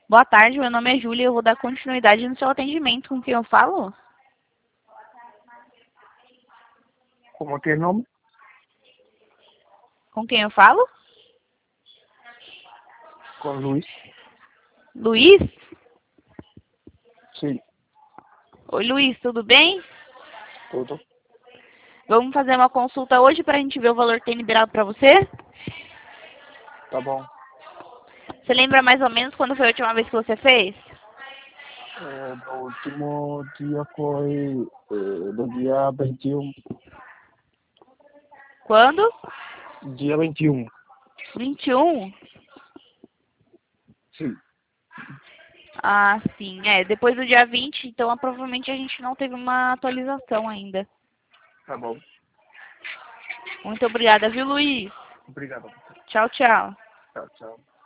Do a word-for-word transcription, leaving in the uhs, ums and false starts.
Boa tarde, meu nome é Júlia e eu vou dar continuidade no seu atendimento. Com quem eu falo? ¿Cómo que el nombre? Com quem eu falo? Con Luis. Luiz? Sí, Oi, Luiz, tudo bem? todo. Vamos fazer uma consulta hoje para a gente ver o valor que tem liberado para você? Tá bom. Você lembra mais ou menos quando foi a última vez que você fez? Eh, lo último día fue eh, el día veintiuno. Quando? Día veintiuno. vinte e um? Sí, Ah, sim. É, depois do dia vinte, então provavelmente a gente não teve uma atualização ainda. tá bom. Muito obrigada, viu, Luiz? Obrigado. Tchau, tchau. Tchau, tchau.